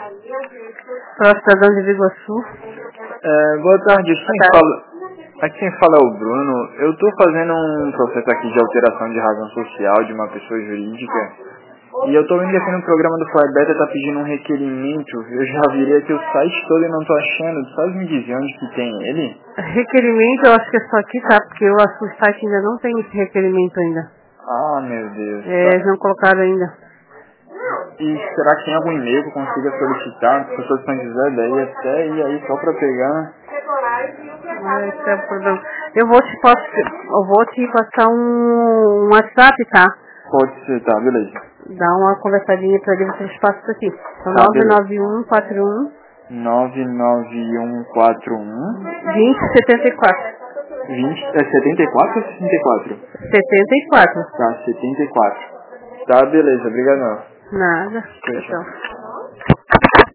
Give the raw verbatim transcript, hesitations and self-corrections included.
Para o cidadão de Biguaçu. É, boa tarde, quem Boa tarde. fala, aqui quem fala é o Bruno. Eu estou fazendo um processo aqui de alteração de razão social de uma pessoa jurídica. E eu estou vendo que aqui no programa do Flybeta está pedindo um requerimento. Eu já virei aqui o site todo e não estou achando. Sabe me dizer onde que tem ele? Requerimento, eu acho que é só aqui, tá? Porque eu acho que o site ainda não tem esse requerimento ainda. Ah, meu Deus. É, eles não colocaram ainda. E será que tem algum e-mail que eu consiga solicitar? As pessoas de São José daí até ir aí só para pegar. Ah, esse é o problema. Eu vou te, posso, eu vou te passar um, um WhatsApp, tá? Pode ser, tá, beleza. Dá uma conversadinha pra ele, você te passa isso aqui. Então, Tá, nove beleza. nove um quatro um nove nove um quatro um vinte setenta e quatro. vinte, é setenta e quatro ou sessenta e quatro? setenta e quatro. Tá, setenta e quatro. Tá, beleza, obrigadão. Nada. Tchau, Tchau, tchau. tchau.